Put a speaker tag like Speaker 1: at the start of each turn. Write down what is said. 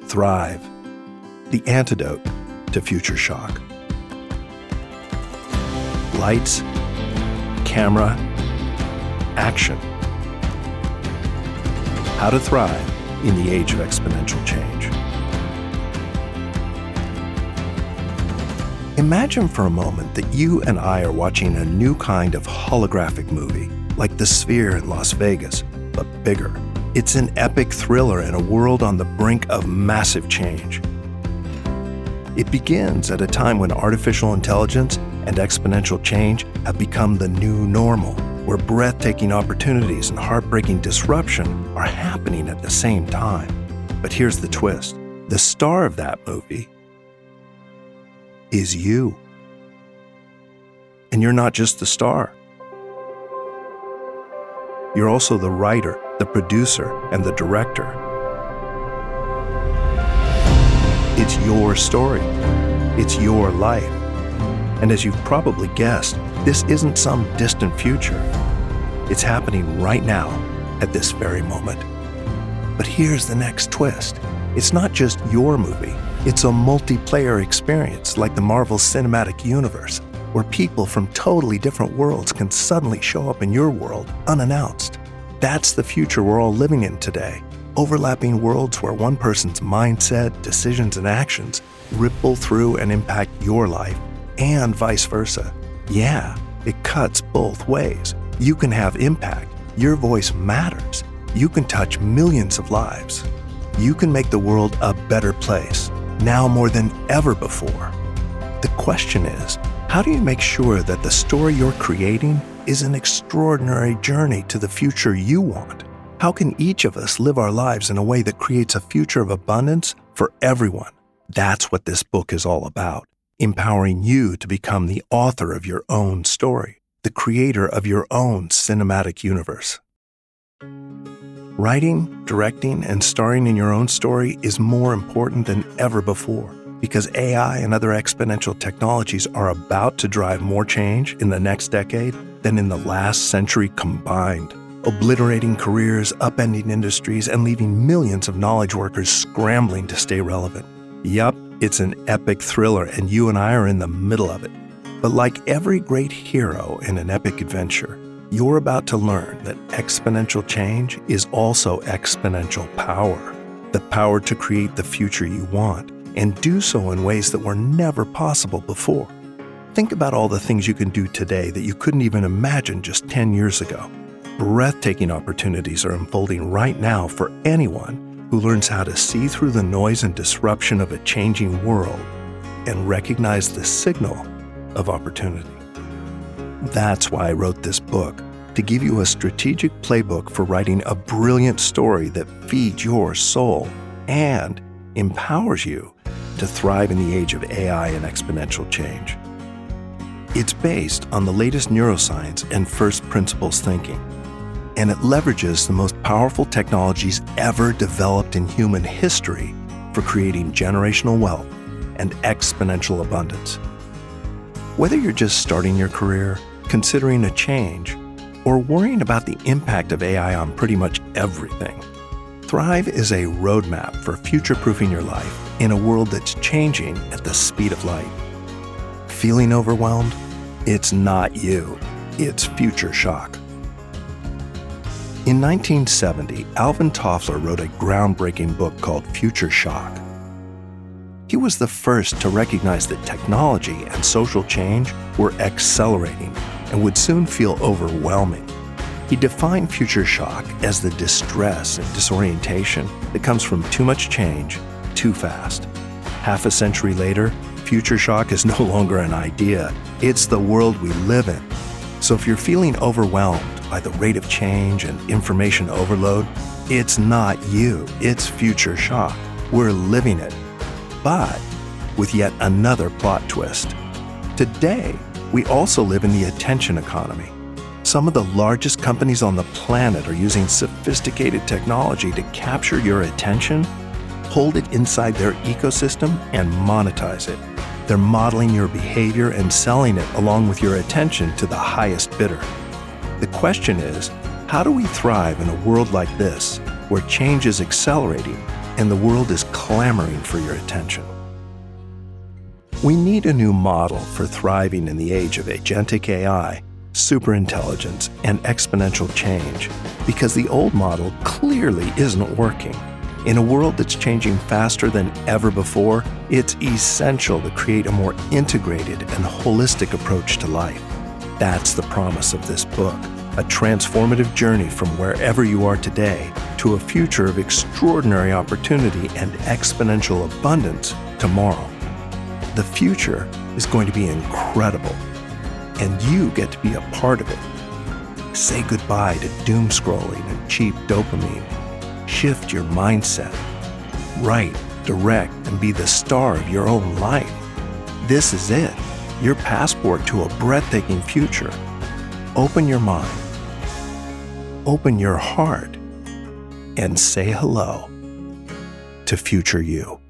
Speaker 1: Thrive, the antidote to future shock. Lights, camera, action. How to thrive in the age of exponential change. Imagine for a moment that you and I are watching a new kind of holographic movie, like The Sphere in Las Vegas, but bigger. It's an epic thriller in a world on the brink of massive change. It begins at a time when artificial intelligence and exponential change have become the new normal, where breathtaking opportunities and heartbreaking disruption are happening at the same time. But here's the twist. The star of that movie is you. And you're not just the star. You're also the writer, the producer, and the director. It's your story. It's your life. And as you've probably guessed, this isn't some distant future. It's happening right now, at this very moment. But here's the next twist. It's not just your movie. It's a multiplayer experience like the Marvel Cinematic Universe, where people from totally different worlds can suddenly show up in your world unannounced. That's the future we're all living in today. Overlapping worlds where one person's mindset, decisions, and actions ripple through and impact your life, and vice versa. Yeah, it cuts both ways. You can have impact. Your voice matters. You can touch millions of lives. You can make the world a better place, now more than ever before. The question is, how do you make sure that the story you're creating is an extraordinary journey to the future you want? How can each of us live our lives in a way that creates a future of abundance for everyone? That's what this book is all about, empowering you to become the author of your own story, the creator of your own cinematic universe. Writing, directing, and starring in your own story is more important than ever before because AI and other exponential technologies are about to drive more change in the next decade than in the last century combined, obliterating careers, upending industries, and leaving millions of knowledge workers scrambling to stay relevant. Yup, it's an epic thriller, and you and I are in the middle of it. But like every great hero in an epic adventure, you're about to learn that exponential change is also exponential power. The power to create the future you want, and do so in ways that were never possible before. Think about all the things you can do today that you couldn't even imagine just 10 years ago. Breathtaking opportunities are unfolding right now for anyone who learns how to see through the noise and disruption of a changing world and recognize the signal of opportunity. That's why I wrote this book, to give you a strategic playbook for writing a brilliant story that feeds your soul and empowers you to thrive in the age of AI and exponential change. It's based on the latest neuroscience and first principles thinking, and it leverages the most powerful technologies ever developed in human history for creating generational wealth and exponential abundance. Whether you're just starting your career, considering a change, or worrying about the impact of AI on pretty much everything, Thrive is a roadmap for future-proofing your life in a world that's changing at the speed of light. Feeling overwhelmed? It's not you. It's future shock. In 1970, Alvin Toffler wrote a groundbreaking book called Future Shock. He was the first to recognize that technology and social change were accelerating and would soon feel overwhelming. He defined future shock as the distress and disorientation that comes from too much change too fast. Half a century later, future shock is no longer an idea. It's the world we live in. So if you're feeling overwhelmed by the rate of change and information overload, it's not you, it's future shock. We're living it, but with yet another plot twist. Today, we also live in the attention economy. Some of the largest companies on the planet are using sophisticated technology to capture your attention, hold it inside their ecosystem, and monetize it. They're modeling your behavior and selling it along with your attention to the highest bidder. The question is, how do we thrive in a world like this, where change is accelerating and the world is clamoring for your attention. We need a new model for thriving in the age of agentic AI, superintelligence, and exponential change, because the old model clearly isn't working. In a world that's changing faster than ever before, it's essential to create a more integrated and holistic approach to life. That's the promise of this book, a transformative journey from wherever you are today to a future of extraordinary opportunity and exponential abundance tomorrow. The future is going to be incredible, and you get to be a part of it. Say goodbye to doom scrolling and cheap dopamine. Shift your mindset. Write, direct, and be the star of your own life. This is it, your passport to a breathtaking future. Open your mind, open your heart, and say hello to future you.